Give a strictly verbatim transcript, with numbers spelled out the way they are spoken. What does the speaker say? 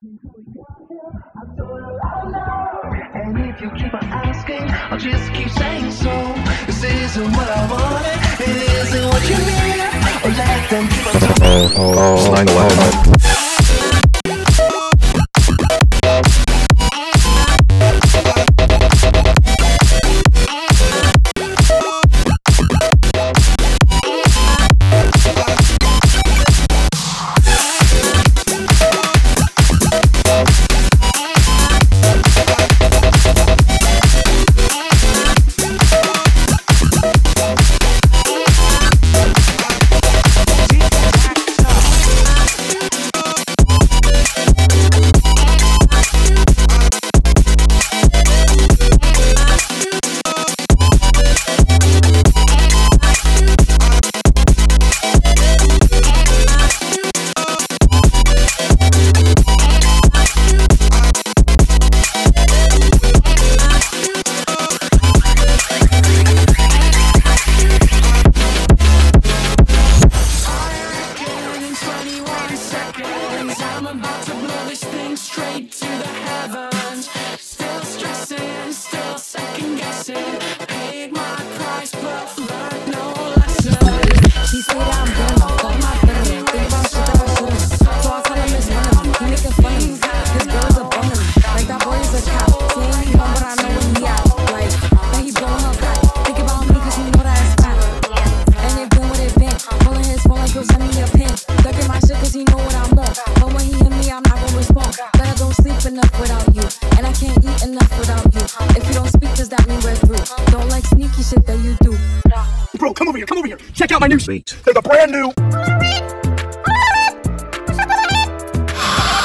And if you keep on asking, I'll just keep saying so. This isn't what I wanted, it isn't what you need. Or let them keep on talking. Oh, oh, oh, nine eleven. I'm about to blow this thing straight to the heavens. Still stressing, still second guessing. Paid my price, but learned no lesson. She say that I'm burning, fuck my burning. Think about shit that I shouldn't. So I tell him it's funny. He making fun of me. His girl is a bummer. Like that boy is a cow. He ain't me home, but I know when he out. Like, that he blowing up back. Think about me, cause you know that it's fat. And it been what it been. Pulling his phone like he'll send me a pin. Ducking my shit cause he know what I'm on. But when he hit me, I'm not gonna respond. But I don't sleep enough without you. And I can't eat enough without you. If you don't speak, does that mean we're through? Don't like sneaky shit that you do. Bro, come over here, come over here. Check out my new beat. There's a brand new